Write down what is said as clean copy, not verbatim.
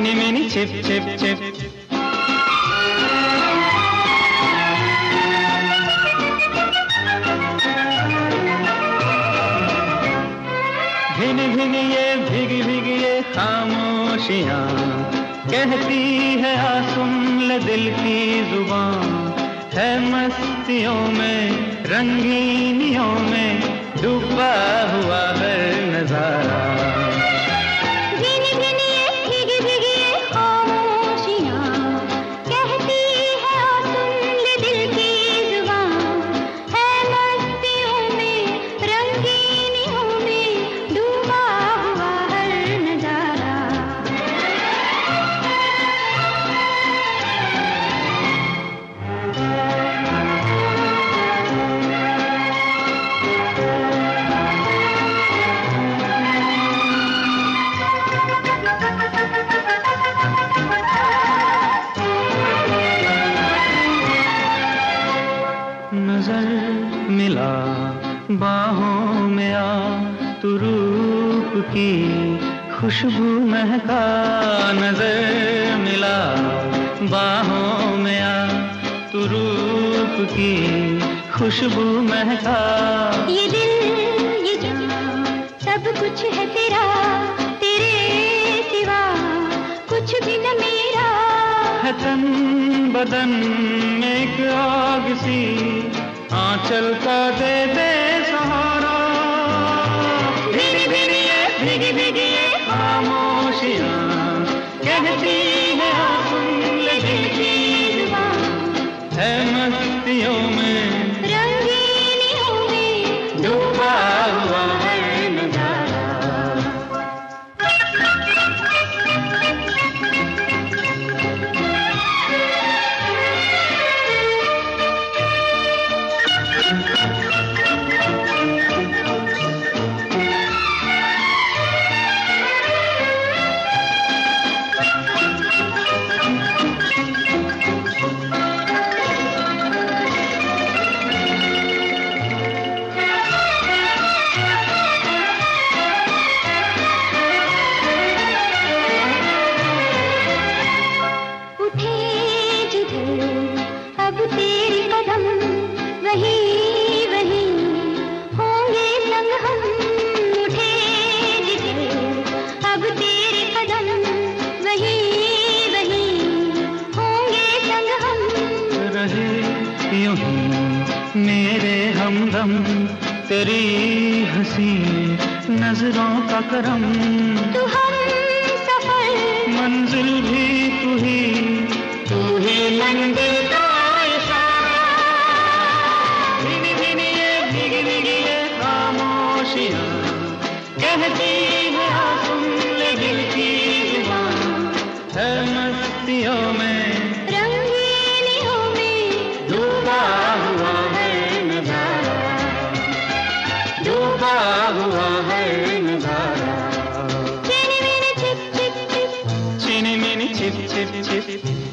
चिनी मिनी छिप छिप छिप। भिन भिन ये भीगी भीगी ये खामोशियाँ कहती है आ सुन ले दिल की जुबान। है मस्तियों में रंगीनियों में डूबा हुआ है नजारा। नजर मिला बाहों में आ तू रूप की खुशबू महका। नजर मिला बाहों में आ तू रूप की खुशबू महका। ये दिल ये जान सब कुछ है तेरा, तेरे सिवा कुछ भी न मेरा। है तन बदन में एक आग सी आंचल का दे दे सहारा। भीगी भीगी ये भीगी भीगी ये खामोशियाँ कहती है आ सुन ले दिल की जुबान। है मस्तियों में रंगीनियों में डूबा हुआ है नजारा। अब तेरे कदम वही वही होंगे संग हम। उठे जिधर अब तेरे कदम वही वही होंगे संग हम। रहे यूं ही मेरे हमदम तेरी हंसी नजरों का करम। तू हम सफर मंजिल भी तू ही मंजिल का इशारा। भीगी भीगी ये खामोशियाँ कहती है आ सुन ले दिल की जुबान। है मस्तियों में रंगीनियों में डूबा हुआ है नजारा। डूबा हुआ है नजारा। चीनी मिनी छिप छिप छिप, चिनी मिनी छिप छिप छिप।